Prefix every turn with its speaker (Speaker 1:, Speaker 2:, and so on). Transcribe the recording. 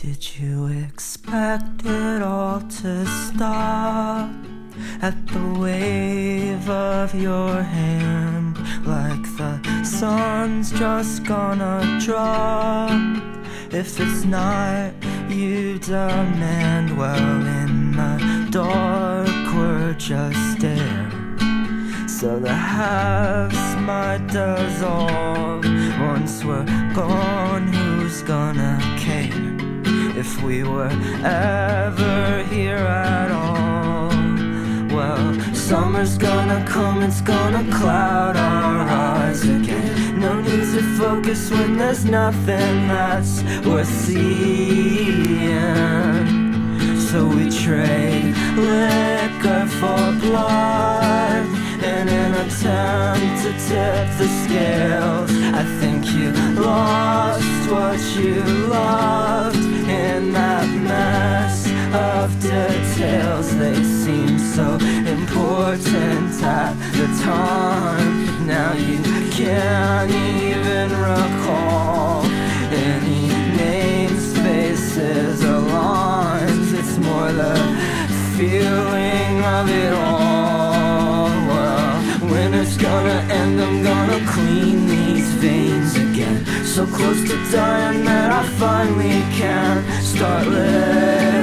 Speaker 1: Did you expect it all to stop at the wave of your hand? Like the sun's just gonna drop. If it's not, you demand. Well, in the dark we're just there, so the haves might dissolve. Once we're gone, who's gonna care if we were ever here at all? Well, summer's gonna come, it's gonna cloud our eyes again. No need to focus when there's nothing that's worth seeing. So we trade liquor for blood in an attempt to tip the scales. I think you lost what you loved in that mess of details. They seem so important at the time. Now you can't even recall any names, faces, or lines. It's more the feeling of it all. Well, winter's gonna end, I'm gonna clean these veins again. So close to dying that I finally can start living.